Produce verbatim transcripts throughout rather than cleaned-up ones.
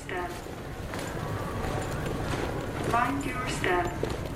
step. Mind your step.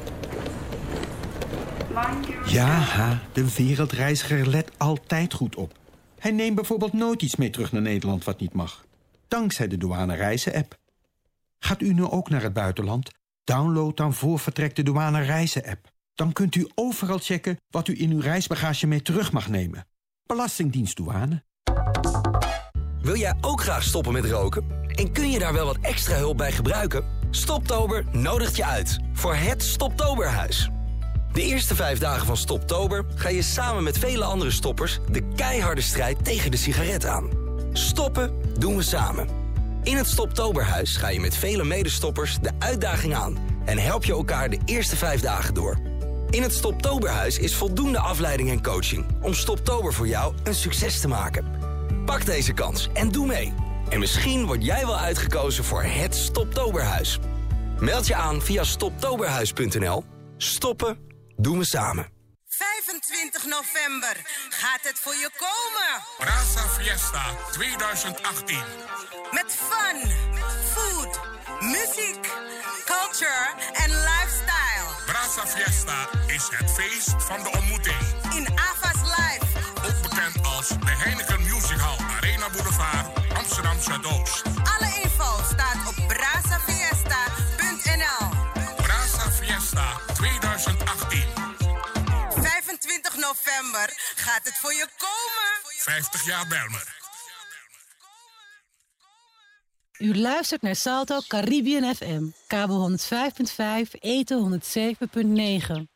Mind your Ja, step. ha, de wereldreiziger let altijd goed op. Hij neemt bijvoorbeeld nooit iets mee terug naar Nederland wat niet mag. Dankzij de douane reizen-app. Gaat u nu ook naar het buitenland? Download dan voor vertrek de douane reizen-app. Dan kunt u overal checken wat u in uw reisbagage mee terug mag nemen. Belastingdienst douane. Wil jij ook graag stoppen met roken? En kun je daar wel wat extra hulp bij gebruiken? Stoptober nodigt je uit voor het Stoptoberhuis. De eerste vijf dagen van Stoptober ga je samen met vele andere stoppers de keiharde strijd tegen de sigaret aan. Stoppen doen we samen. In het Stoptoberhuis ga je met vele medestoppers de uitdaging aan en help je elkaar de eerste vijf dagen door. In het Stoptoberhuis is voldoende afleiding en coaching om Stoptober voor jou een succes te maken. Pak deze kans en doe mee. En misschien word jij wel uitgekozen voor het Stoptoberhuis. Meld je aan via stoptoberhuis punt n l. Stoppen doen we samen. vijfentwintig november gaat het voor je komen. Brasa Fiesta twintig achttien. Met fun, food, muziek, culture en lifestyle. Brasa Fiesta is het feest van de ontmoeting. In Ava's Live. Ook bekend als de Heineken Music Hall, Arena Boulevard, Amsterdam Zuidoost. Alle info staat op brasa fiesta punt n l. Brasa Fiesta twintig achttien. vijfentwintig november gaat het voor je komen. vijftig jaar Belmer. U luistert naar Salto Caribbean F M. Kabel honderdvijf punt vijf, eten honderdzeven punt negen.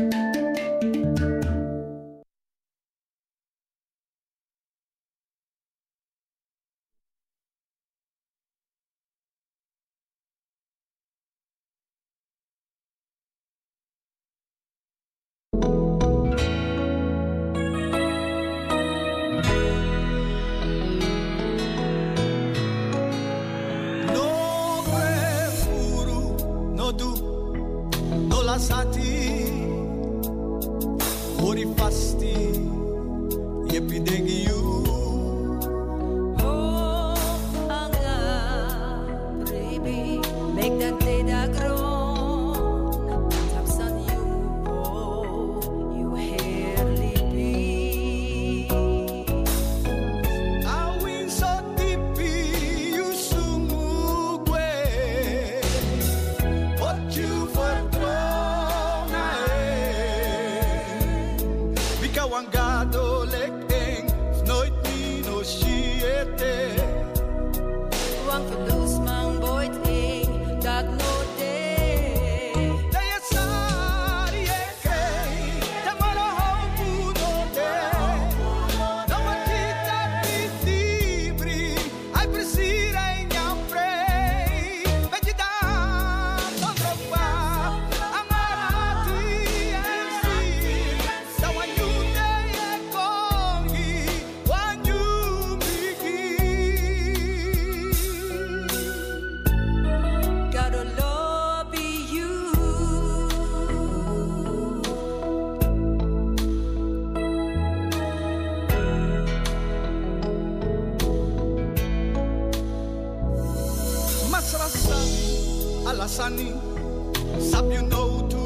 Alassani, sabe o no tu,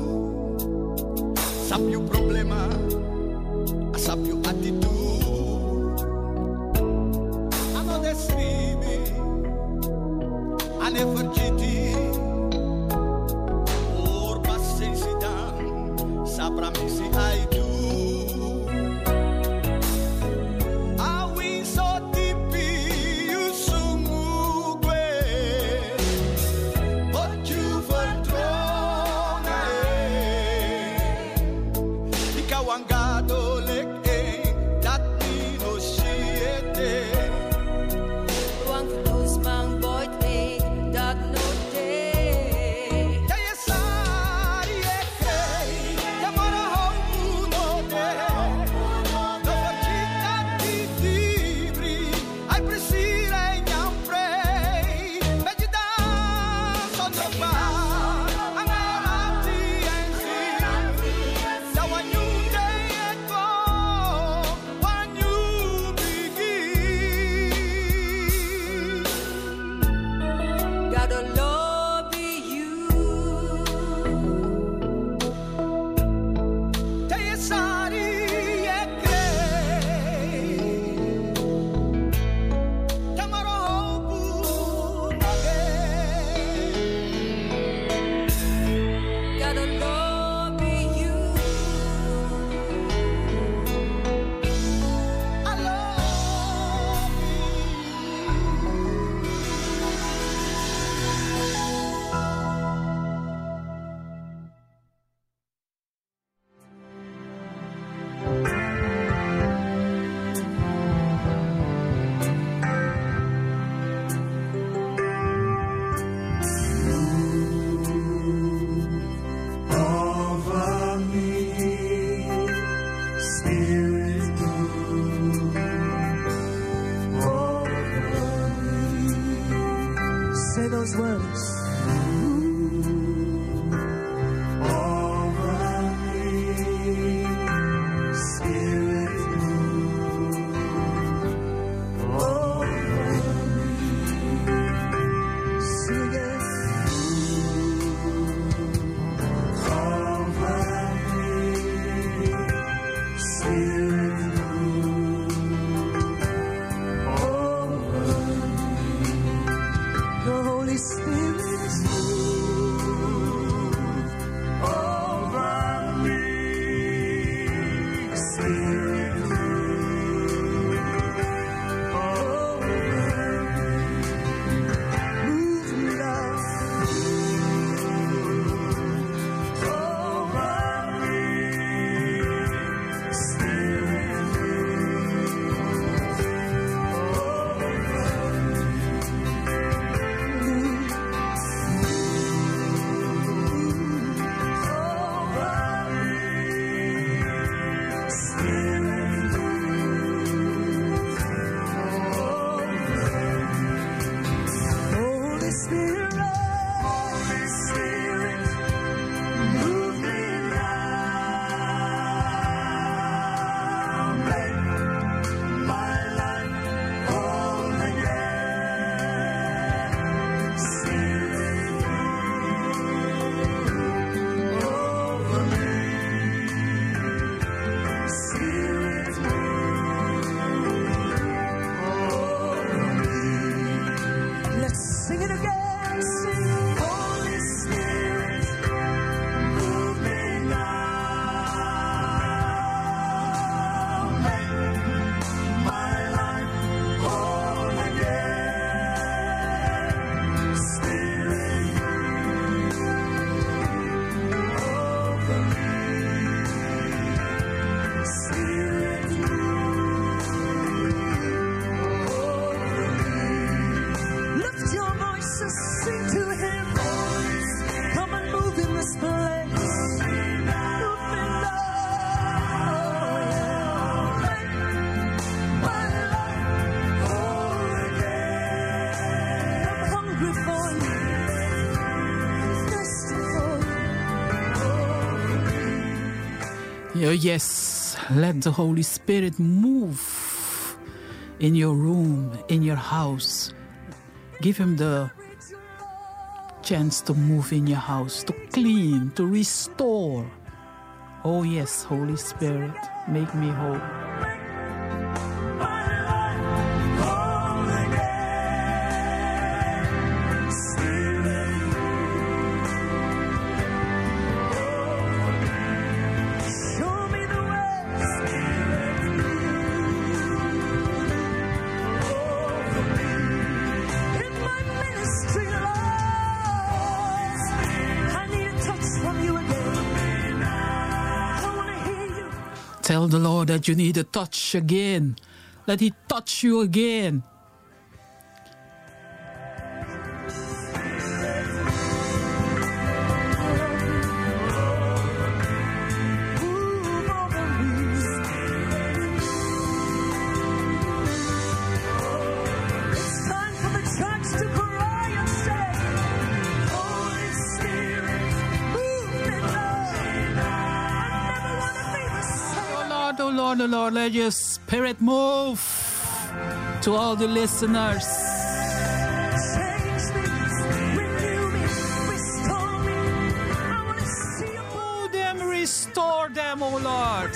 sabe o problema, sabe o attitude. Ano descrive, a nefertiti, por paciência dan, sabra me se ai tu. Wang verdoes mang boit ik dat no those words. Oh, yes, let the Holy Spirit move in your room, in your house. Give him the chance to move in your house, to clean, to restore. Oh, yes, Holy Spirit, make me whole. Tell the Lord that you need a touch again. Let He touch you again. Lord, oh Lord, let your Spirit move to all the listeners. Move them, restore them, oh Lord.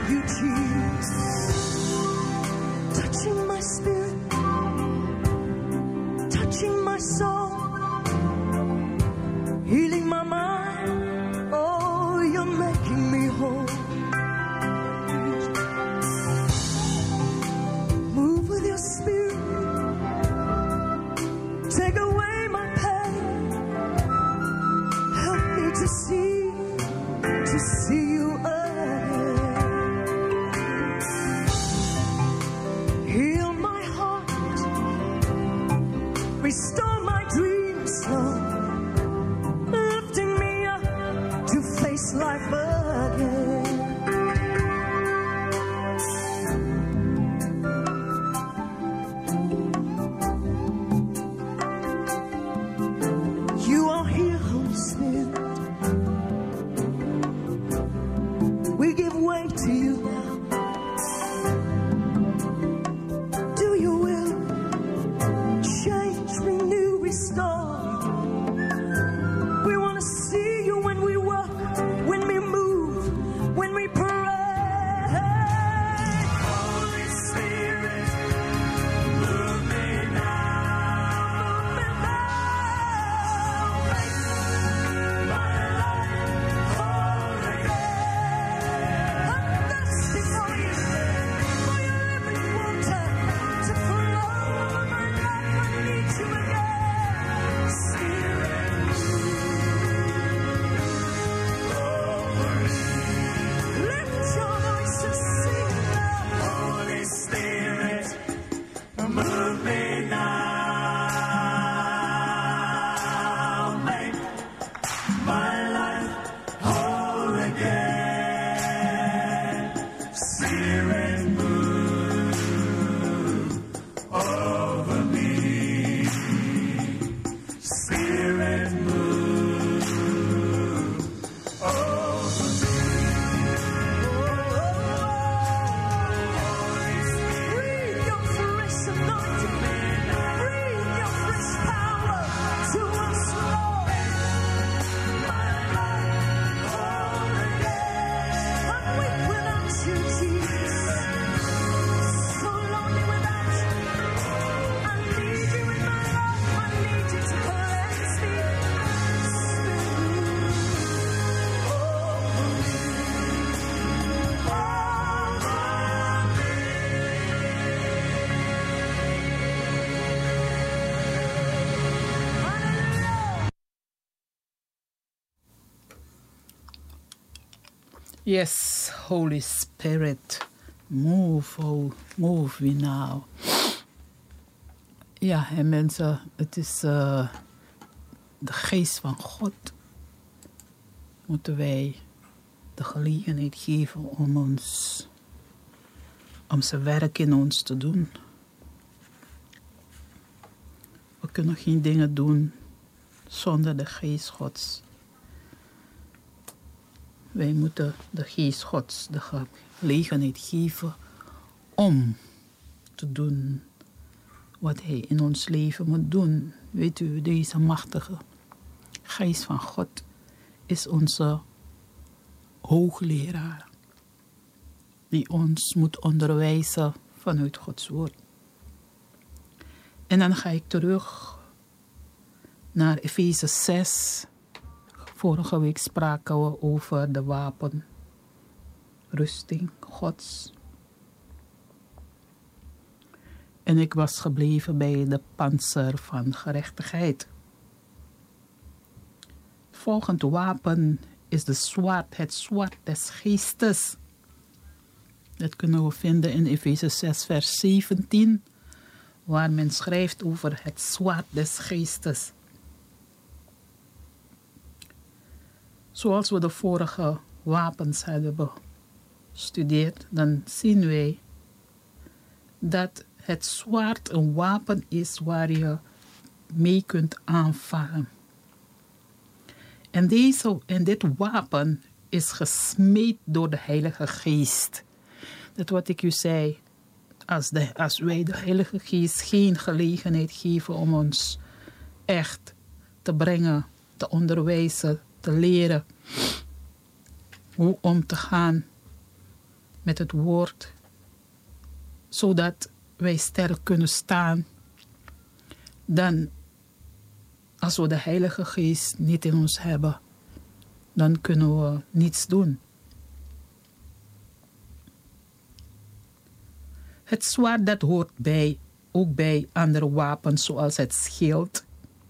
you, Jesus. Touching my spirit, touching my soul, healing my mind. Oh, you're making me whole. Move with your spirit, take away my pain. Help me to see, to see you again. Heal my heart, restore my dreams, Lord, lifting me up to face life again. You are here, Holy Spirit. We give way to you now. Do your will. Change, renew, restore. We want to see you when we walk, when we move, when we pray. Holy Spirit, move me now. Move me now. Make my life whole again. I'm thirsty for you, for your living water to flow over my life. I need you again. Spirit, over me. Lift your voice and sing now. Holy Spirit, move me now. Make my life whole again. Spirit, move over me. Spirit, move over me. Breathe your fresh anointing. Breathe your fresh power to us, Lord. My life whole again. I'm weak without you, Jesus. So lonely without you. I need you in my life. I need you to cleanse me. Yes, Holy Spirit, move, oh, move me now. Ja, en mensen, het is uh, de geest van God. Moeten wij de gelegenheid geven om ons, om zijn werk in ons te doen. We kunnen geen dingen doen zonder de geest Gods. Wij moeten de geest Gods de gelegenheid geven om te doen wat hij in ons leven moet doen. Weet u, deze machtige geest van God is onze hoogleraar, die ons moet onderwijzen vanuit Gods woord. En dan ga ik terug naar Efeze zes. Vorige week spraken we over de wapenrusting Gods. En ik was gebleven bij de pantser van gerechtigheid. Het volgende wapen is de zwaard, het zwaard des geestes. Dat kunnen we vinden in Efeze zes vers zeventien, waar men schrijft over het zwaard des geestes. Zoals we de vorige wapens hebben bestudeerd, dan zien wij dat het zwaard een wapen is waar je mee kunt aanvallen. En, deze, en dit wapen is gesmeed door de Heilige Geest. Dat wat ik u zei, als, de, als wij de Heilige Geest geen gelegenheid geven om ons echt te brengen, te onderwijzen, te leren hoe om te gaan met het woord, zodat wij sterk kunnen staan, dan als we de Heilige Geest niet in ons hebben, dan kunnen we niets doen. Het zwaard dat hoort bij, ook bij andere wapens zoals het schild.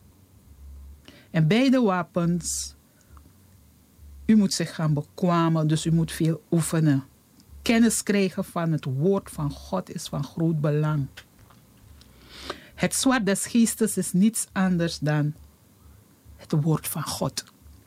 En beide wapens, u moet zich gaan bekwamen, dus u moet veel oefenen. Kennis krijgen van het woord van God is van groot belang. Het zwaard des geestes is niets anders dan het woord van God.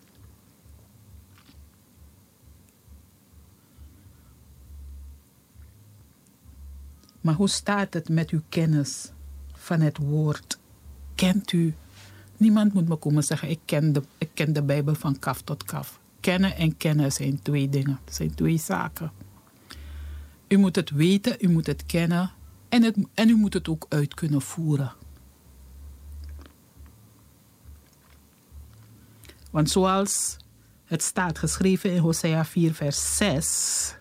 Maar hoe staat het met uw kennis van het woord? Kent u? Niemand moet me komen zeggen, ik ken de, ik ken de Bijbel van kaf tot kaf. Kennen en kennen zijn twee dingen, zijn twee zaken. U moet het weten, u moet het kennen en, het, en u moet het ook uit kunnen voeren. Want zoals het staat geschreven in Hosea vier vers zes...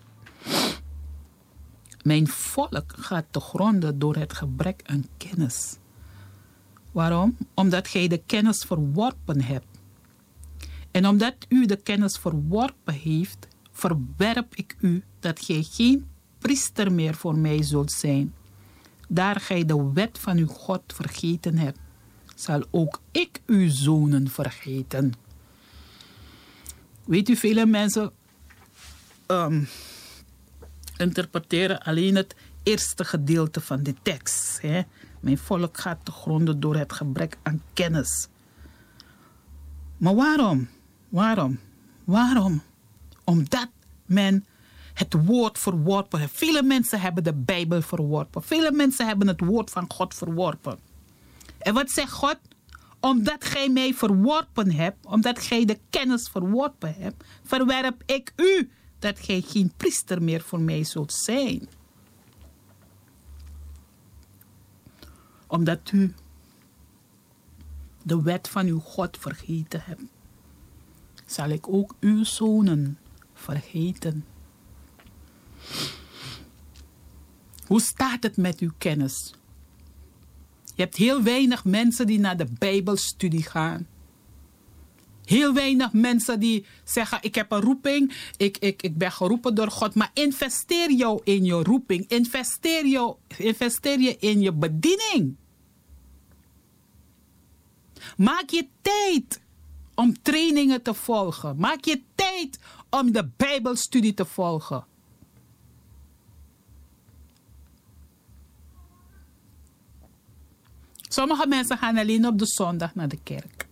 Mijn volk gaat te gronden door het gebrek aan kennis. Waarom? Omdat gij de kennis verworpen hebt. En omdat u de kennis verworpen heeft, verwerp ik u dat gij geen priester meer voor mij zult zijn. Daar gij de wet van uw God vergeten hebt, zal ook ik uw zonen vergeten. Weet u, vele mensen um, interpreteren alleen het eerste gedeelte van de tekst. Hè? Mijn volk gaat te gronden door het gebrek aan kennis. Maar waarom? Waarom? Waarom? Omdat men het woord verworpen heeft. Vele mensen hebben de Bijbel verworpen. Vele mensen hebben het woord van God verworpen. En wat zegt God? Omdat gij mij verworpen hebt, omdat gij de kennis verworpen hebt, verwerp ik u dat gij geen priester meer voor mij zult zijn. Omdat u de wet van uw God vergeten hebt, zal ik ook uw zonen vergeten. Hoe staat het met uw kennis? Je hebt heel weinig mensen die naar de Bijbelstudie gaan. Heel weinig mensen die zeggen, ik heb een roeping, ik, ik, ik ben geroepen door God. Maar investeer jou in je roeping. Investeer, jou, investeer je in je bediening. Maak je tijd om trainingen te volgen. Maak je tijd om de Bijbelstudie te volgen. Sommige mensen gaan alleen op de zondag naar de kerk.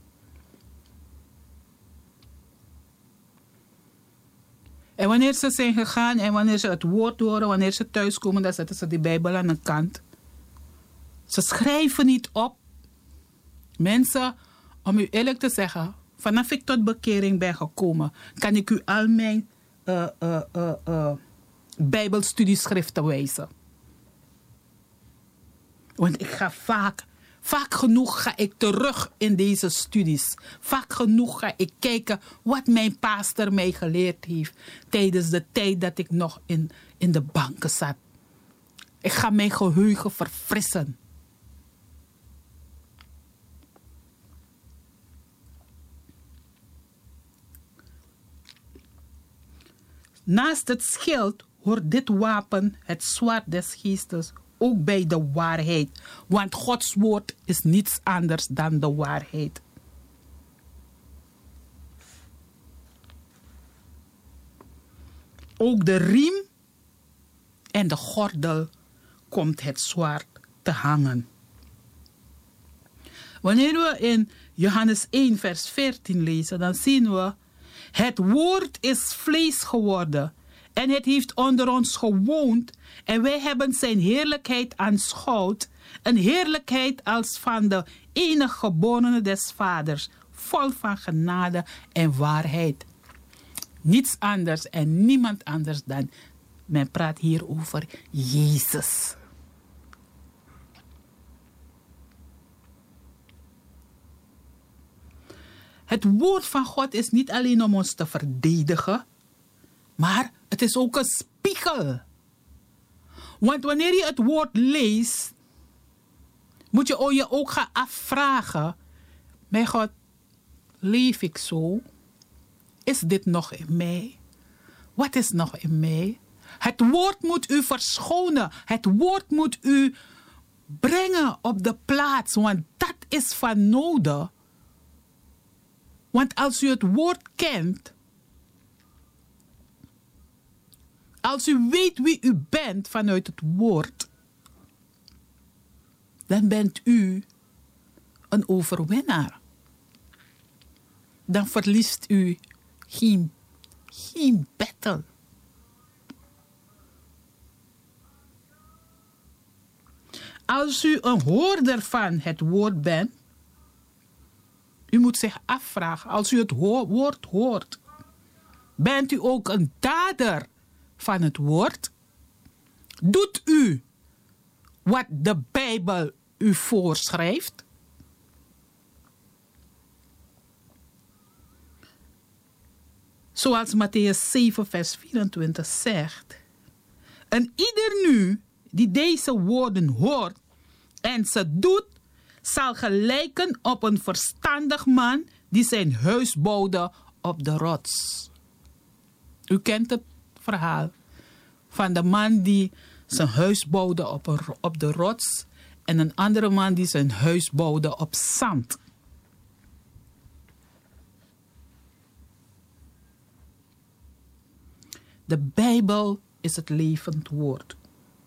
En wanneer ze zijn gegaan en wanneer ze het woord horen, wanneer ze thuiskomen, dan zetten ze die Bijbel aan de kant. Ze schrijven niet op. Mensen, om u eerlijk te zeggen, vanaf ik tot bekering ben gekomen, kan ik u al mijn uh, uh, uh, uh, Bijbelstudieschriften wijzen. Want ik ga vaak, vaak genoeg ga ik terug in deze studies. Vaak genoeg ga ik kijken wat mijn pastor mij geleerd heeft tijdens de tijd dat ik nog in, in de banken zat. Ik ga mijn geheugen verfrissen. Naast het schild hoort dit wapen, het zwaard des geestes, ook bij de waarheid. Want Gods woord is niets anders dan de waarheid. Ook de riem en de gordel komt het zwaard te hangen. Wanneer we in Johannes één vers veertien lezen, dan zien we: het woord is vlees geworden en het heeft onder ons gewoond en wij hebben zijn heerlijkheid aanschouwd, een heerlijkheid als van de enige geborene des vaders, vol van genade en waarheid. Niets anders en niemand anders dan, men praat hier over Jezus. Het woord van God is niet alleen om ons te verdedigen, Maar het is ook een spiegel. Want wanneer je het woord leest, moet je je ook gaan afvragen: mijn God, leef ik zo? Is dit nog in mij? Wat is nog in mij? Het woord moet u verschonen. Het woord moet u brengen op de plaats. Want dat is van nodig. Want als u het woord kent, als u weet wie u bent vanuit het woord, dan bent u een overwinnaar. Dan verliest u geen, geen battle. Als u een hoorder van het woord bent, u moet zich afvragen, als u het ho- woord hoort, bent u ook een dader van het woord? Doet u wat de Bijbel u voorschrijft? Zoals Mattheüs zeven vers vierentwintig zegt: en ieder nu die deze woorden hoort en ze doet, zal gelijken op een verstandig man die zijn huis bouwde op de rots. U kent het verhaal van de man die zijn huis bouwde op, een, op de rots en een andere man die zijn huis bouwde op zand. De Bijbel is het levend woord.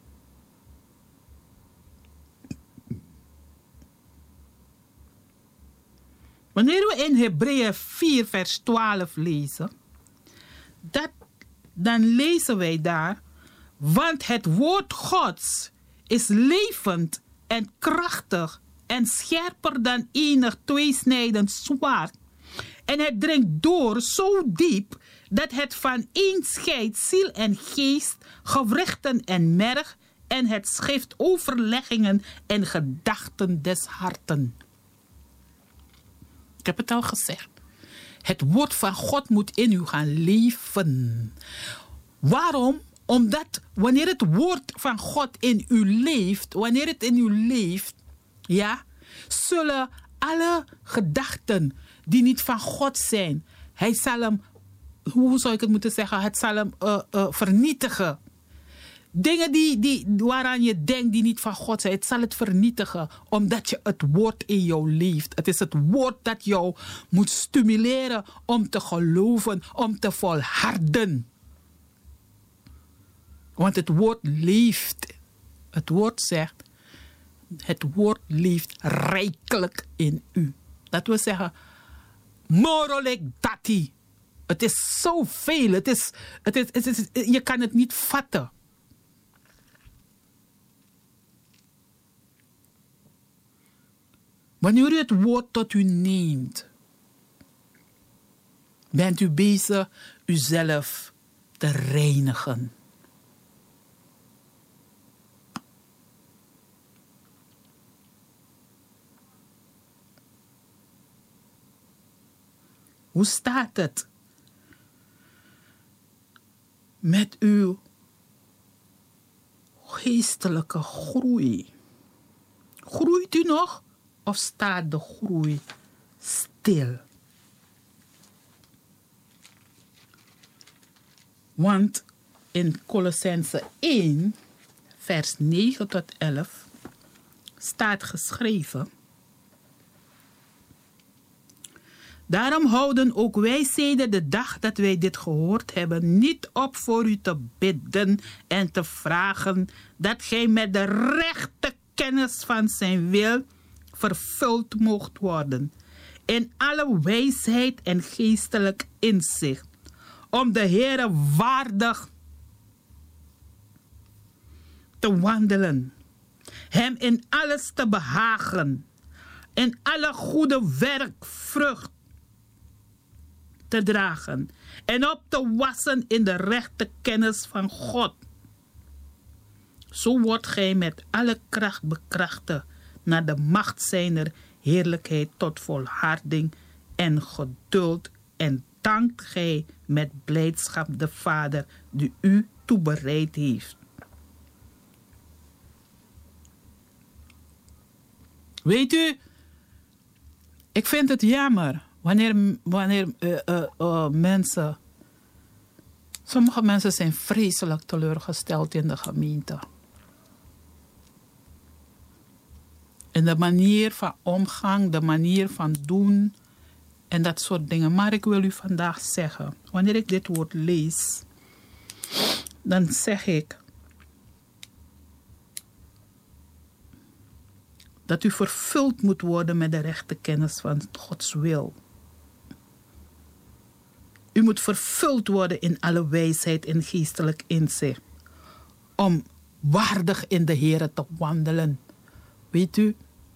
Wanneer we in Hebreeën vier vers twaalf lezen, dat, dan lezen wij daar: want het woord Gods is levend en krachtig en scherper dan enig tweesnijdend zwaard. En het dringt door zo diep dat het van één scheidt ziel en geest, gewrichten en merg, en het schrift overleggingen en gedachten des harten. Ik heb het al gezegd. Het woord van God moet in u gaan leven. Waarom? Omdat wanneer het woord van God in u leeft, wanneer het in u leeft, ja, zullen alle gedachten die niet van God zijn, hij zal hem, hoe zou ik het moeten zeggen, het zal hem uh, uh, vernietigen. Dingen die, die, waaraan je denkt die niet van God zijn, het zal het vernietigen, omdat je het woord in jou leeft. Het is het woord dat jou moet stimuleren om te geloven, om te volharden. Want het woord leeft. Het woord zegt, het woord leeft rijkelijk in u. Dat wil zeggen, morolek dati. Het is zoveel. Het is, het is, het is, je kan het niet vatten. Wanneer u het woord tot u neemt, bent u bezig uzelf te reinigen. Hoe staat het met uw geestelijke groei? Groeit u nog of staat de groei stil? Want in Colossense één, vers negen tot elf, staat geschreven: daarom houden ook wij sedert de dag dat wij dit gehoord hebben niet op voor u te bidden en te vragen dat gij met de rechte kennis van zijn wil vervuld moogt worden in alle wijsheid en geestelijk inzicht, om de Heere waardig te wandelen, hem in alles te behagen, in alle goede werk vrucht te dragen en op te wassen in de rechte kennis van God. Zo wordt gij met alle kracht bekrachtigd naar de macht zijner heerlijkheid tot volharding en geduld, en dankt gij met blijdschap de Vader die u toebereid heeft. Weet u, ik vind het jammer wanneer, wanneer uh, uh, uh, mensen... Sommige mensen zijn vreselijk teleurgesteld in de gemeente. En de manier van omgang, de manier van doen en dat soort dingen. Maar ik wil u vandaag zeggen, wanneer ik dit woord lees, dan zeg ik dat u vervuld moet worden met de rechte kennis van Gods wil. U moet vervuld worden in alle wijsheid en geestelijk inzicht. Om waardig in de Here te wandelen. Weet u?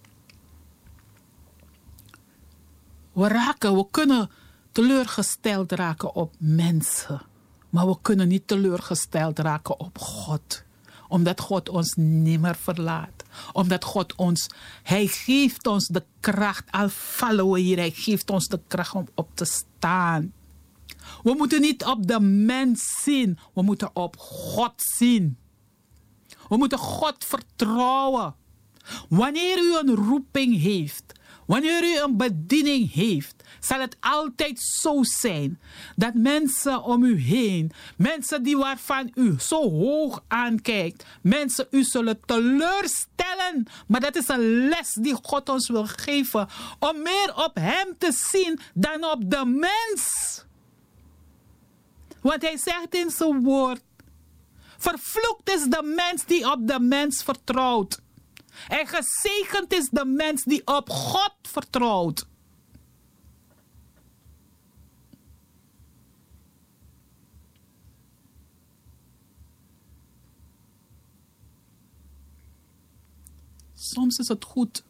We raken, we kunnen teleurgesteld raken op mensen. Maar we kunnen niet teleurgesteld raken op God. Omdat God ons nimmer verlaat. Omdat God ons, Hij geeft ons de kracht. Al vallen we hier, Hij geeft ons de kracht om op te staan. We moeten niet op de mens zien. We moeten op God zien. We moeten God vertrouwen. Wanneer u een roeping heeft, wanneer u een bediening heeft, zal het altijd zo zijn dat mensen om u heen, mensen die waarvan u zo hoog aankijkt, mensen u zullen teleurstellen. Maar dat is een les die God ons wil geven om meer op Hem te zien dan op de mens. Want Hij zegt in zijn woord, vervloekt is de mens die op de mens vertrouwt. En gezegend is de mens die op God vertrouwt. Soms is het goed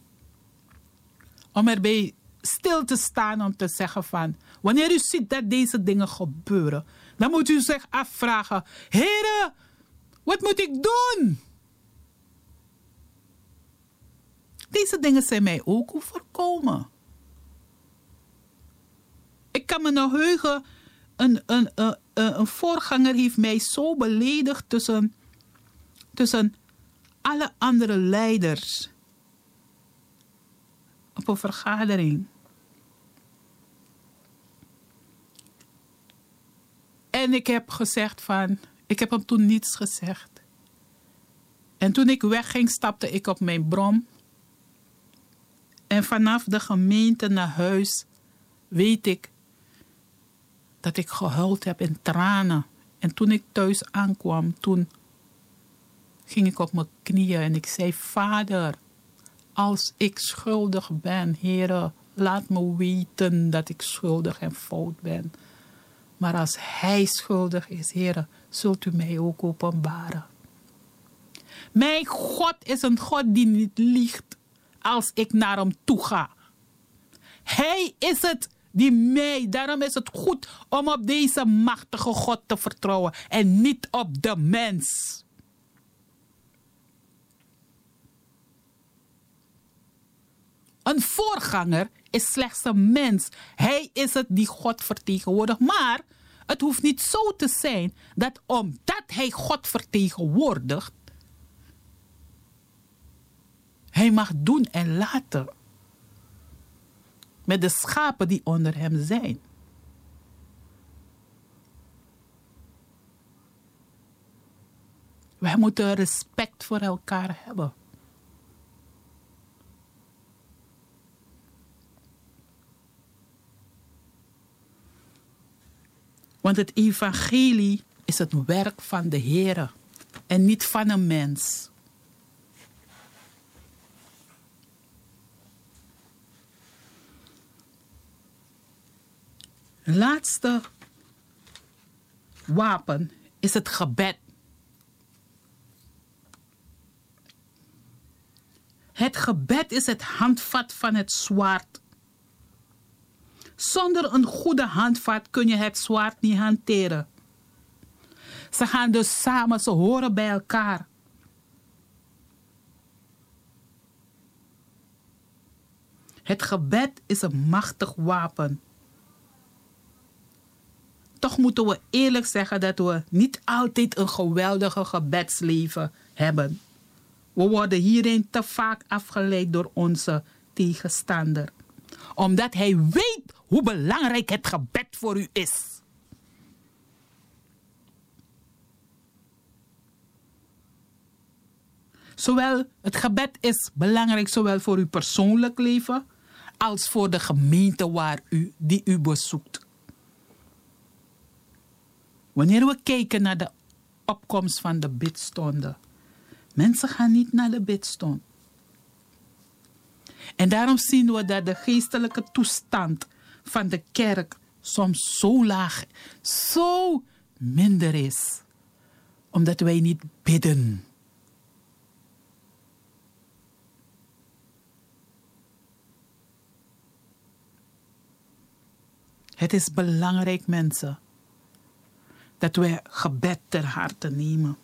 om erbij stil te staan om te zeggen van, wanneer u ziet dat deze dingen gebeuren, dan moet u zich afvragen, Heere, wat moet ik doen? Deze dingen zijn mij ook overkomen. Ik kan me nog heugen, een, een, een, een voorganger heeft mij zo beledigd tussen, tussen alle andere leiders op een vergadering. En ik heb gezegd van, ik heb hem toen niets gezegd. En toen ik wegging, stapte ik op mijn brom. En vanaf de gemeente naar huis weet ik dat ik gehuild heb in tranen. En toen ik thuis aankwam, toen ging ik op mijn knieën en ik zei, Vader, als ik schuldig ben, Heere, laat me weten dat ik schuldig en fout ben. Maar als Hij schuldig is, Heere, zult u mij ook openbaren. Mijn God is een God die niet liegt als ik naar Hem toe ga. Hij is het die mij, daarom is het goed om op deze machtige God te vertrouwen en niet op de mens. Een voorganger is slechts een mens. Hij is het die God vertegenwoordigt. Maar het hoeft niet zo te zijn dat omdat hij God vertegenwoordigt, hij mag doen en laten met de schapen die onder hem zijn. Wij moeten respect voor elkaar hebben. Want het evangelie is het werk van de Heere en niet van een mens. Het laatste wapen is het gebed. Het gebed is het handvat van het zwaard. Zonder een goede handvat kun je het zwaard niet hanteren. Ze gaan dus samen, ze horen bij elkaar. Het gebed is een machtig wapen. toch moeten we eerlijk zeggen dat we niet altijd een geweldige gebedsleven hebben. We worden hierin te vaak afgeleid door onze tegenstander. Omdat hij weet hoe belangrijk het gebed voor u is. Zowel het gebed is belangrijk zowel voor uw persoonlijk leven als voor de gemeente waar u, die u bezoekt. Wanneer we kijken naar de opkomst van de bidstonden, mensen gaan niet naar de bidstond. En daarom zien we dat de geestelijke toestand van de kerk soms zo laag, zo minder is. Omdat wij niet bidden. Het is belangrijk, mensen, dat wij gebed ter harte nemen.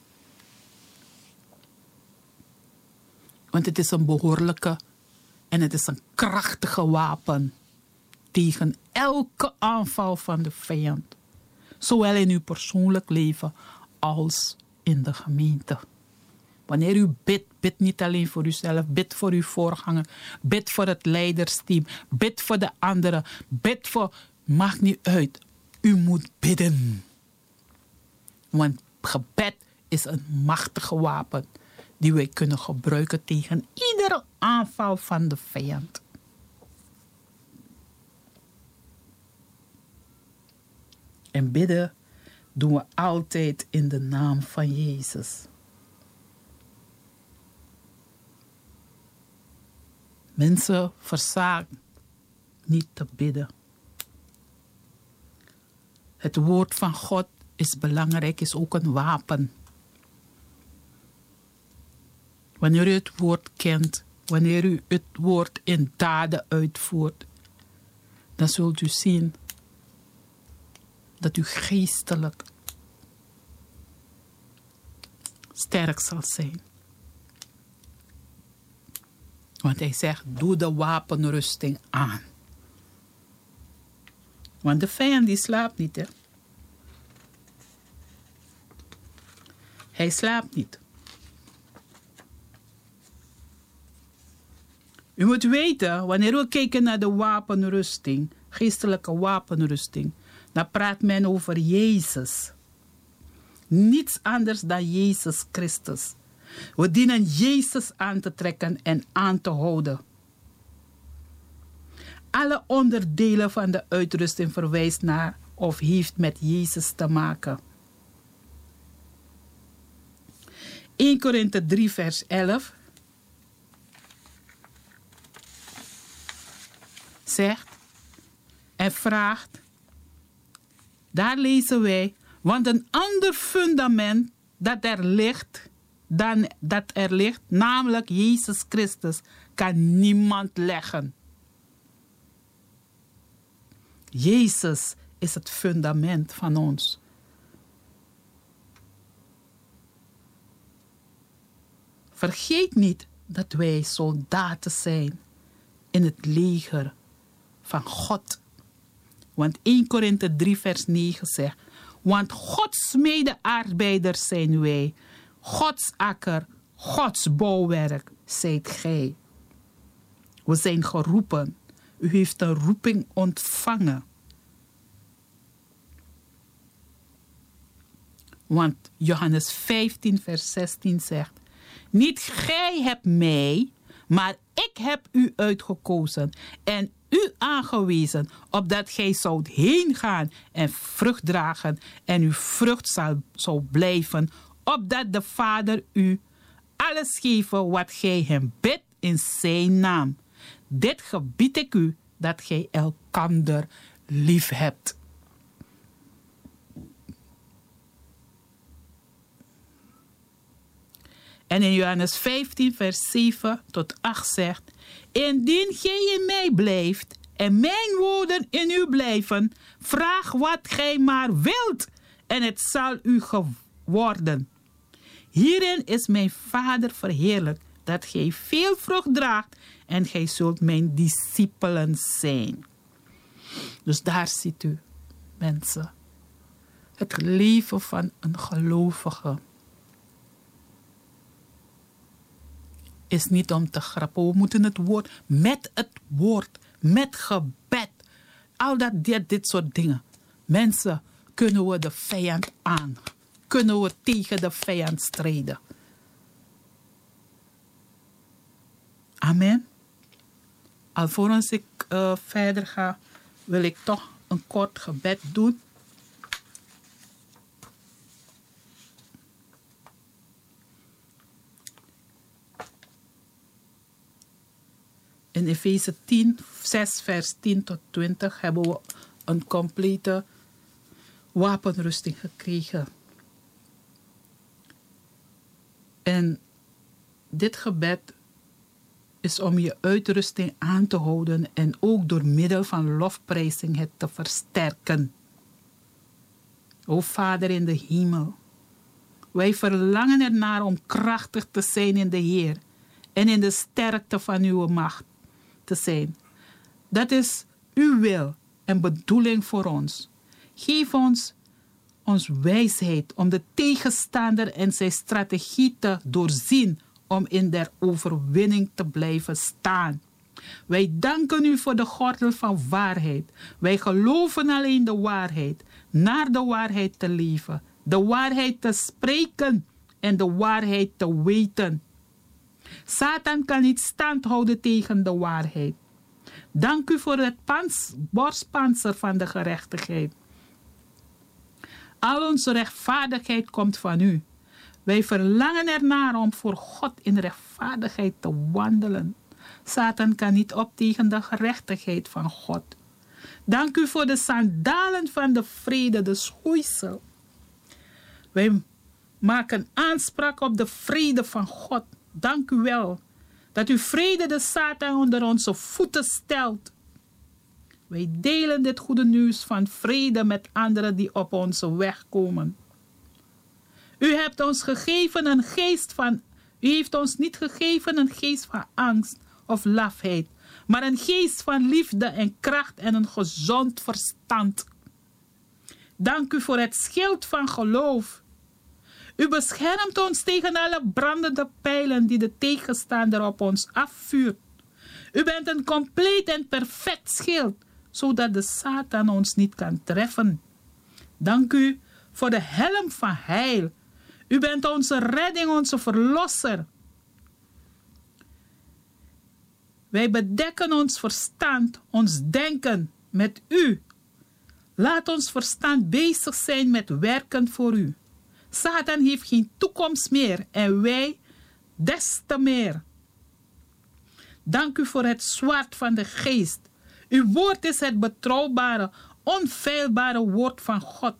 Want het is een behoorlijke en het is een krachtige wapen tegen elke aanval van de vijand. Zowel in uw persoonlijk leven als in de gemeente. Wanneer u bidt, bid niet alleen voor uzelf, bid voor uw voorganger, bid voor het leidersteam, bid voor de anderen, bid voor, maakt niet uit, u moet bidden. Want gebed is een machtige wapen die wij kunnen gebruiken tegen iedere aanval van de vijand. En bidden doen we altijd in de naam van Jezus. Mensen verzaken niet te bidden. Het woord van God is belangrijk, is ook een wapen. Wanneer u het woord kent, wanneer u het woord in daden uitvoert, dan zult u zien dat u geestelijk sterk zal zijn. Want hij zegt, doe de wapenrusting aan. Want de vijand die slaapt niet, hè. Hij slaapt niet. U moet weten, wanneer we kijken naar de wapenrusting, geestelijke wapenrusting, dan praat men over Jezus. Niets anders dan Jezus Christus. We dienen Jezus aan te trekken en aan te houden. Alle onderdelen van de uitrusting verwijst naar of heeft met Jezus te maken. Eerste Korinthe drie vers elf zegt en vraagt, daar lezen wij, want een ander fundament dat er ligt, dan dat er ligt, namelijk Jezus Christus, kan niemand leggen. Jezus is het fundament van ons. Vergeet niet dat wij soldaten zijn in het leger van God. Want Eerste Korinthe drie vers negen zegt, want Gods mede-arbeiders zijn wij, Gods akker, Gods bouwwerk zijt gij. We zijn geroepen. U heeft een roeping ontvangen. Want Johannes vijftien vers zestien zegt, niet gij hebt mij, maar ik heb u uitgekozen en u aangewezen, opdat gij zoudt heen gaan en vrucht dragen en uw vrucht zal, zal blijven, opdat de Vader u alles geven wat gij hem bidt in zijn naam. Dit gebied ik u, dat gij elkander lief hebt. En in Johannes vijftien vers zeven tot acht zegt, indien gij in mij blijft en mijn woorden in u blijven, vraag wat gij maar wilt en het zal u geworden. Hierin is mijn Vader verheerlijkt, dat gij veel vrucht draagt en gij zult mijn discipelen zijn. Dus daar ziet u, mensen, Het leven van een gelovige is niet om te grappen. We moeten het woord, met het woord, met gebed, al dat, dit, dit soort dingen. Mensen, kunnen we de vijand aan. Kunnen we tegen de vijand strijden. Amen. Alvorens ik uh, verder ga, wil ik toch een kort gebed doen. In Efeze tien, zes vers tien tot twintig hebben we een complete wapenrusting gekregen. En dit gebed is om je uitrusting aan te houden en ook door middel van lofprijzing het te versterken. O Vader in de hemel, wij verlangen ernaar om krachtig te zijn in de Heer en in de sterkte van uw macht te zijn. Dat is uw wil en bedoeling voor ons. Geef ons ons wijsheid om de tegenstander en zijn strategie te doorzien om in der overwinning te blijven staan. Wij danken u voor de gordel van waarheid. Wij geloven alleen de waarheid, naar de waarheid te leven, de waarheid te spreken en de waarheid te weten. Satan kan niet stand houden tegen de waarheid. Dank u voor het pans, borstpanzer van de gerechtigheid. Al onze rechtvaardigheid komt van u. Wij verlangen ernaar om voor God in rechtvaardigheid te wandelen. Satan kan niet op tegen de gerechtigheid van God. Dank u voor de sandalen van de vrede, de schoeisel. Wij maken aanspraak op de vrede van God. Dank u wel dat u vrede de Satan onder onze voeten stelt. Wij delen dit goede nieuws van vrede met anderen die op onze weg komen. U hebt ons gegeven een geest van, u heeft ons niet gegeven een geest van angst of lafheid, maar een geest van liefde en kracht en een gezond verstand. Dank u voor het schild van geloof. U beschermt ons tegen alle brandende pijlen die de tegenstander op ons afvuurt. U bent een compleet en perfect schild, zodat de Satan ons niet kan treffen. Dank u voor de helm van heil. U bent onze redding, onze verlosser. Wij bedekken ons verstand, ons denken met u. Laat ons verstand bezig zijn met werken voor u. Satan heeft geen toekomst meer en wij des te meer. Dank u voor het zwaard van de geest. Uw woord is het betrouwbare, onfeilbare woord van God.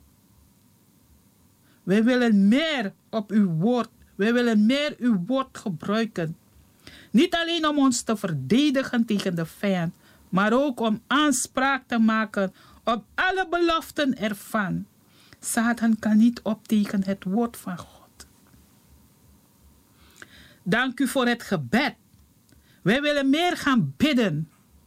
Wij willen meer op uw woord. Wij willen meer uw woord gebruiken. Niet alleen om ons te verdedigen tegen de vijand, maar ook om aanspraak te maken op alle beloften ervan. Satan kan niet op tegen het woord van God. Dank u voor het gebed. Wij willen meer gaan bidden.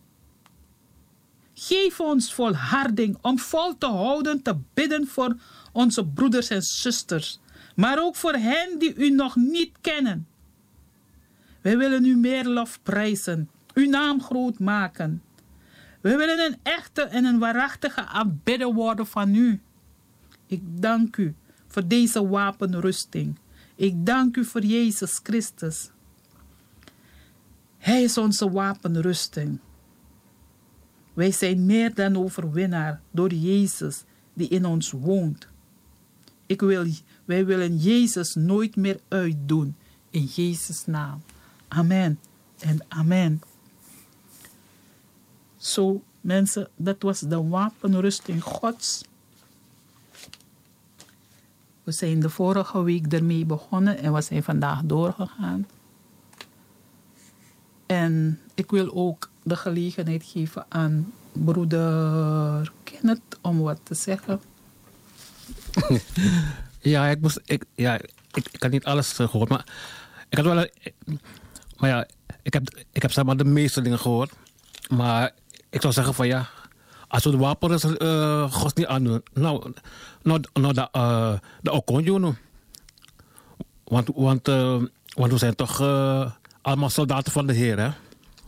Geef ons volharding om vol te houden te bidden voor onze broeders en zusters, maar ook voor hen die u nog niet kennen. Wij willen u meer lof prijzen, uw naam groot maken. Wij willen een echte en een waarachtige aanbidder worden van u. Ik dank u voor deze wapenrusting. Ik dank u voor Jezus Christus. Hij is onze wapenrusting. Wij zijn meer dan overwinnaar door Jezus die in ons woont. Ik wil, wij willen Jezus nooit meer uitdoen. In Jezus' naam. Amen en amen. Zo mensen, dat was de wapenrusting Gods. We zijn de vorige week ermee begonnen en we zijn vandaag doorgegaan. En ik wil ook de gelegenheid geven aan broeder Kenneth om wat te zeggen. Ja, ik moest, ik, ja, ik, ik had niet alles gehoord, maar ik had wel, een, maar ja, ik heb, ik heb zeg maar de meeste dingen gehoord. Maar ik zou zeggen van ja, als we de wapens uh, God niet aandoen, nou, nou, nou dat uh, dat ook kon je doen. Want, want, uh, want we zijn toch uh, allemaal soldaten van de Heer, hè?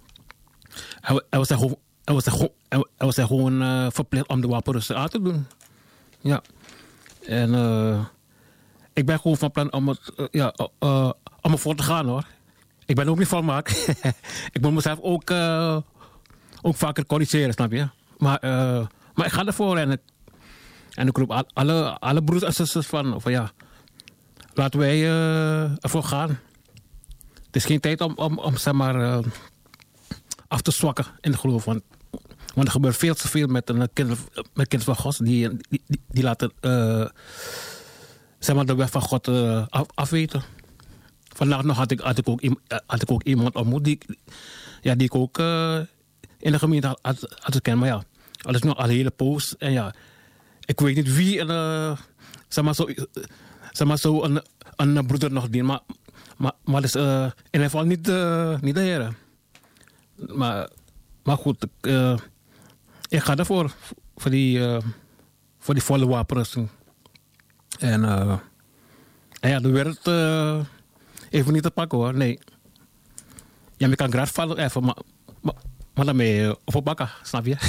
En we, en we zijn gewoon, en we zijn gewoon, en we zijn gewoon uh, verplicht om de wapens aan te doen. Ja. En uh, ik ben gewoon van plan om, het, uh, ja, uh, uh, om ervoor te gaan, hoor. Ik ben ook niet volmaakt. Ik moet mezelf ook, uh, ook vaker corrigeren, snap je? Maar, uh, maar ik ga ervoor en ik, en ik roep alle, alle broers en zusters van, van ja, laten wij uh, ervoor gaan. Het is geen tijd om, om, om zeg maar, uh, af te zwakken in de geloof. Want, want er gebeurt veel te veel met een kind, met kind van God. Die, die, die, die laten uh, zeg maar de weg van God uh, af, afweten. Vandaag nog had ik, had, ik ook, had ik ook iemand ontmoet die, ja, die ik ook uh, in de gemeente had, had, had gekend. Maar ja, dat is nog al een hele poos. En ja, ik weet niet wie een, uh, zeg maar zo, zeg maar zo een, een broeder nog dient. Maar, maar, maar dus, uh, in ieder geval niet, uh, niet de Heer. Maar, maar goed, ik, uh, ik ga ervoor. Voor die, uh, voor die volle wapenrusting. En, uh, en ja, de wereld... Uh, Even niet te pakken, hoor, nee. Ja, je kan graag vallen even, maar, maar, maar dan ben je oppakken, snap je?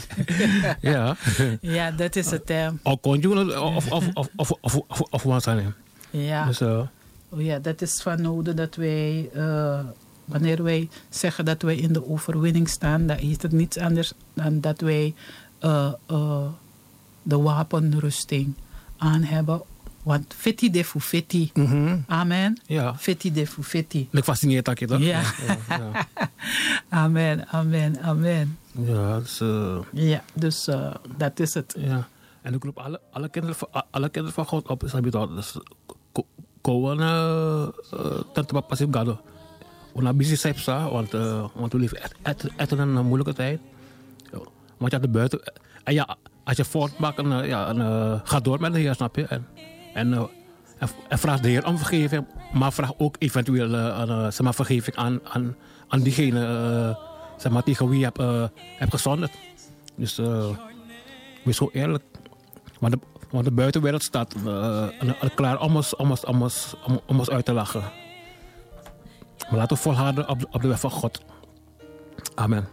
Ja. Ja, dat is het. Uh. Of kon je, of, of, of, of, of, of, of wat zijn. Ja. Dus, uh, oh, ja, dat is van nodig dat wij, uh, wanneer wij zeggen dat wij in de overwinning staan, dan is het niets anders dan dat wij uh, uh, de wapenrusting aan hebben. Want feti de fu feti. Mm-hmm. Amen. Ja. Feti de fu feti. Ik fascineert dat je toch? Ja. Ja, ja. Amen, amen, amen. Ja, dus... Uh, ja, dus uh, dat is het. Ja. En ik roep alle, alle, kinderen, van, alle kinderen van God op. Snap je toch? Dus komen ten te passief gado. Una busy sepsa, want, uh, want we leven echt, echt, echt in een moeilijke tijd. Want ja, de buiten... En ja, als je voortmaakt, en, ja, en, uh, ga door met de Heer, snap je? En, En, uh, en, en vraag de Heer om vergeving, maar vraag ook eventueel uh, uh, zeg maar, vergeving aan, aan, aan diegene uh, zeg maar, tegen wie je hebt, uh, hebt gezondigd. Dus uh, wees zo eerlijk. Want de, want de buitenwereld staat uh, klaar om ons, om, ons, om, ons, om, om ons uit te lachen. Maar laten we volharden op, op de weg van God. Amen.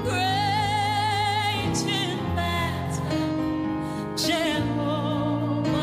Jehovah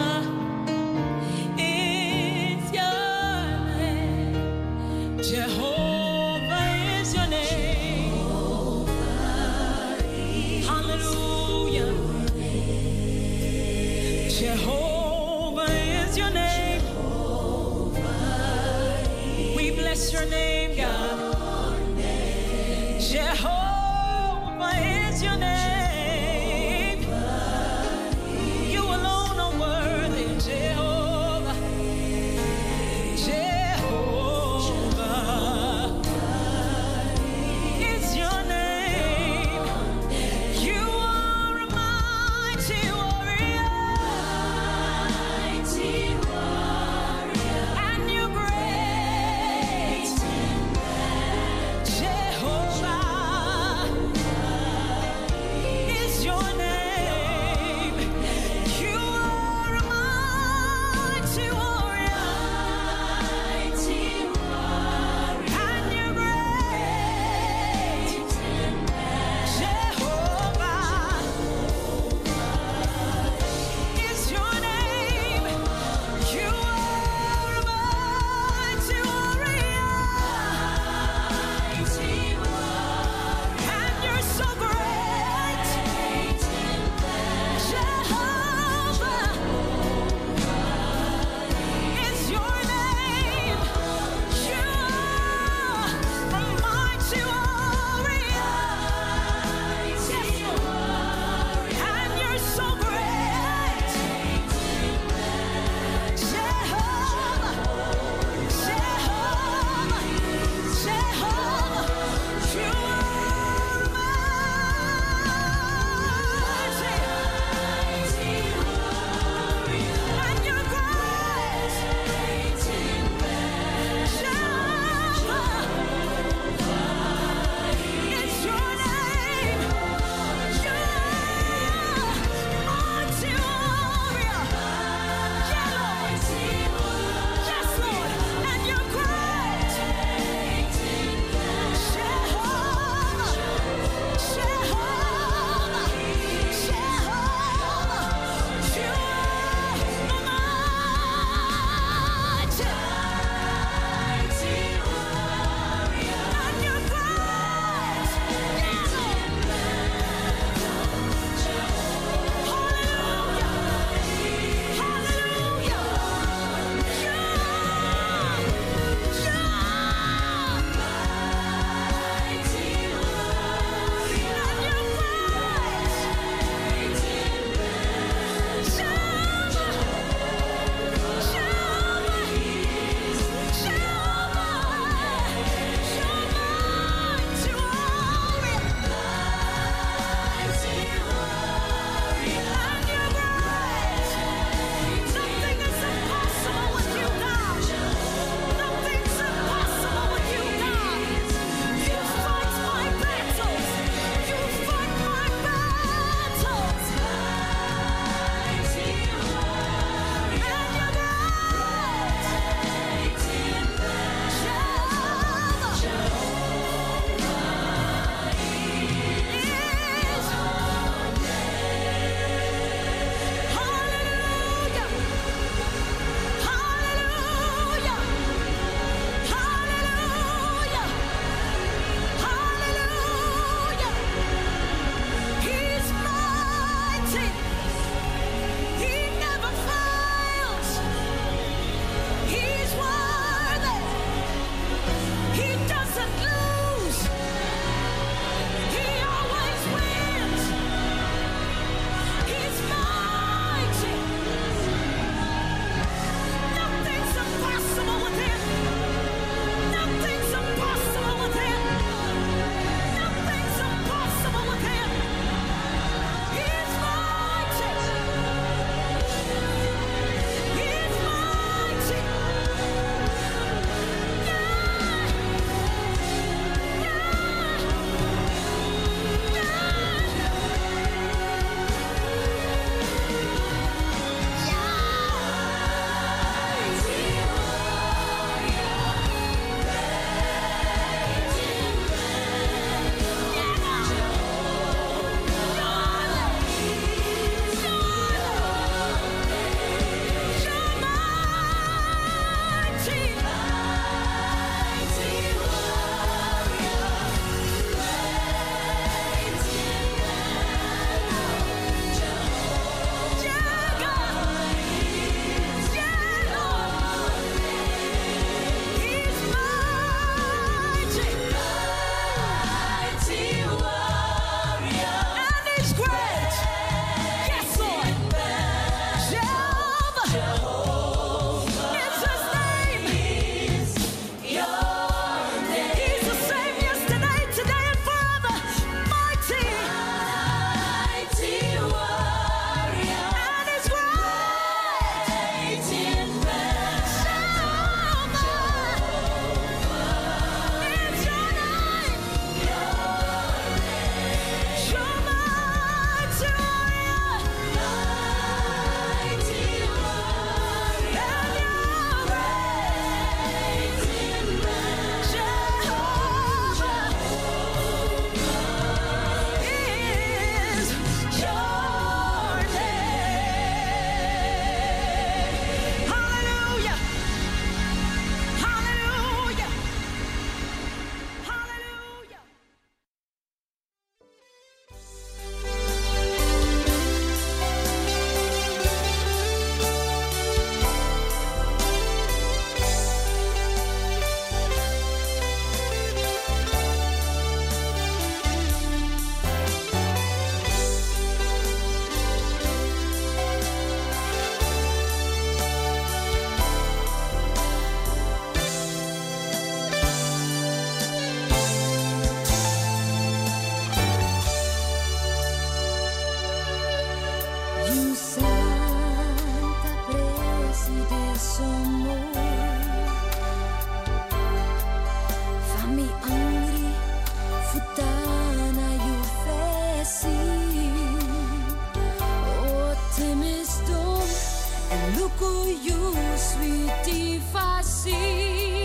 suku you sweetie fasi.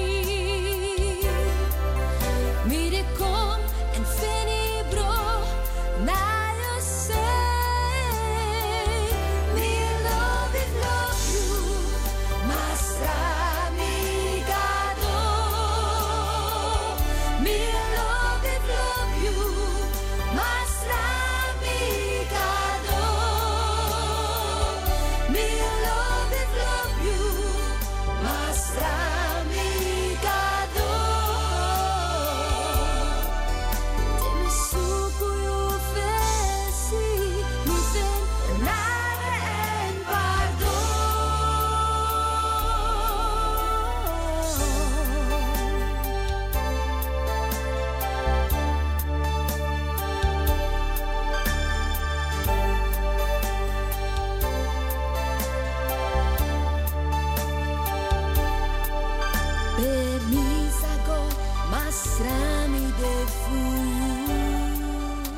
Me de kom en fini bro na you say. Me love it love you, masra amigado. Me love it love you, masra amigado. Me love it love you, masra amigado. Te suku you fesi, mi fen nare en pardon. Permisa go masrami de fuyu.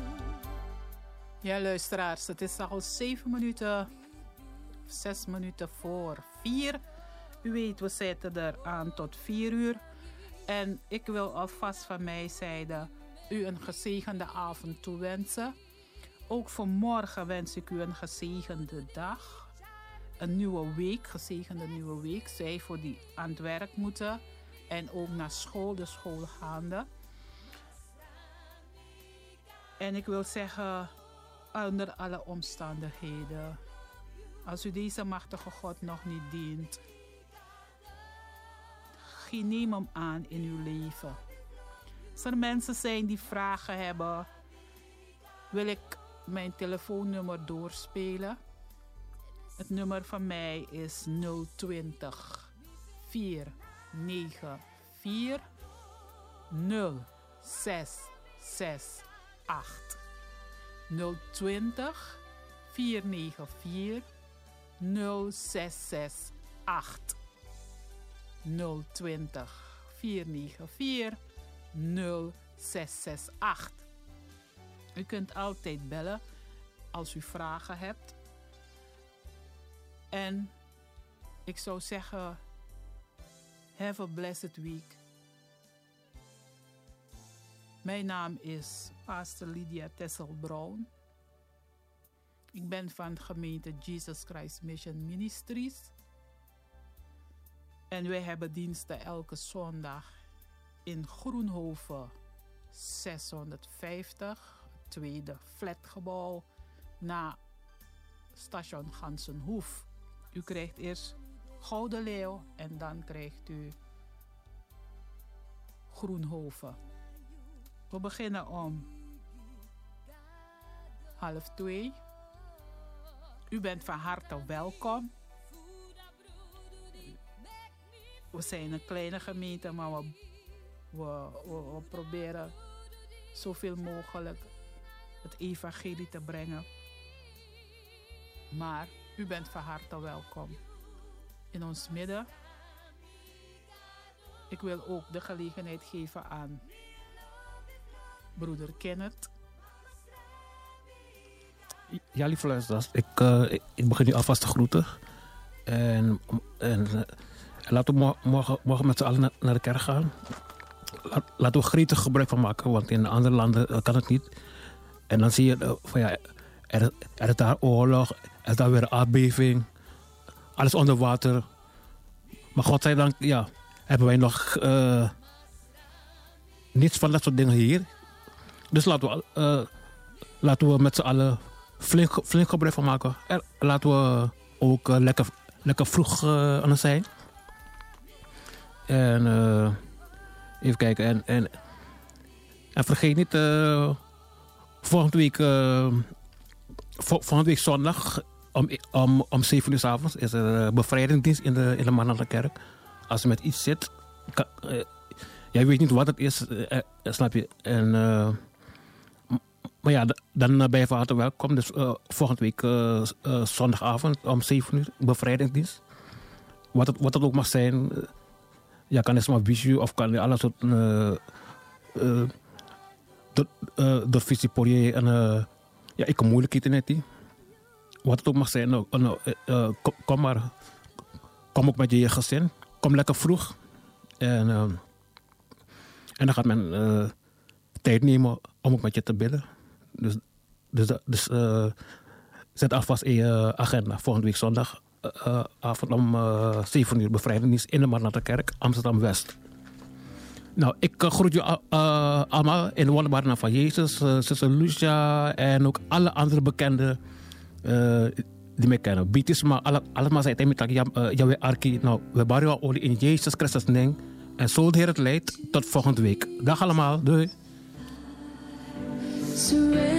Ja, luisteraars, het is al zeven minuten, zes minuten voor vier. U weet, we zitten er aan tot vier uur. En ik wil alvast van mijn zijde u een gezegende avond toewensen. Ook voor morgen wens ik u een gezegende dag. Een nieuwe week, gezegende nieuwe week. Zij voor die aan het werk moeten en ook naar school, de schoolgaande. En ik wil zeggen, onder alle omstandigheden, als u deze machtige God nog niet dient, neem hem aan in uw leven. Als er mensen zijn die vragen hebben, wil ik mijn telefoonnummer doorspelen. Het nummer van mij is nul twintig, vier negen vier, nul zes zes acht. nul twintig, vier negen vier, nul zes zes acht. nul twintig, vier negen vier, nul zes zes acht. U kunt altijd bellen als u vragen hebt. En ik zou zeggen, have a blessed week. Mijn naam is Pastor Lydia Tessel-Brown. Ik ben van de gemeente Jesus Christ Mission Ministries. En wij hebben diensten elke zondag in Groenhoven zeshonderdvijftig, tweede flatgebouw, na station Gansenhoef. U krijgt eerst Gouden Leeuw en dan krijgt u Groenhoven. We beginnen om half twee. U bent van harte welkom. We zijn een kleine gemeente, maar we, we, we, we proberen zoveel mogelijk het evangelie te brengen. Maar u bent van harte welkom in ons midden. Ik wil ook de gelegenheid geven aan broeder Kenneth. Ja, lieve luisteraars, ik, uh, ik, ik begin nu alvast te groeten. En, en uh, laten we morgen, morgen met z'n allen naar, naar de kerk gaan. Laat, laten we gretig gebruik van maken, want in andere landen uh, kan het niet. En dan zie je, uh, van, ja, er, er is daar oorlog, er is daar weer een aardbeving, alles onder water. Maar godzijdank, ja, hebben wij nog uh, niets van dat soort dingen hier. Dus laten we, uh, laten we met z'n allen flink, flink gebruik van maken. En laten we ook uh, lekker, lekker vroeg uh, aan het zijn. En uh, even kijken. En, en, en vergeet niet, uh, volgende week, uh, vol, volgende week zondag om, om, om zeven uur 's avonds is er uh, bevrijdingsdienst in de, in de Mannelijke Kerk. Als je met iets zit, kan, uh, jij weet niet wat het is, uh, uh, snap je? En, uh, maar ja, dan uh, ben je van harte welkom. Dus uh, volgende week uh, uh, zondagavond om zeven uur bevrijdingsdienst. Wat het, wat het ook mag zijn. Uh, ja, kan het maar visu of kan je alles soort uh, uh, door, uh, door visie en uh, ja, ik heb moeilijkheden net die. wat het ook mag zijn, nou, nou, uh, kom, kom maar. Kom ook met je gezin. Kom lekker vroeg. En, uh, en dan gaat men uh, tijd nemen om ook met je te bidden. Dus, dus, dus uh, zet alvast in je agenda. Volgende week zondag uh, avond om uh, zeven uur bevrijdenis in de Maranatha-kerk, Amsterdam-West. Nou, ik uh, groet jullie uh, allemaal in de wonderbare naam van Jezus. Uh, zuster Lucia en ook alle andere bekenden uh, die mij kennen. Bietisma, allemaal zijn het met Yahweh Arki. Nou, we baren olie in Jezus Christus naam. En zo de Heer het leidt. Tot volgende week. Dag allemaal. Doei. Surrender.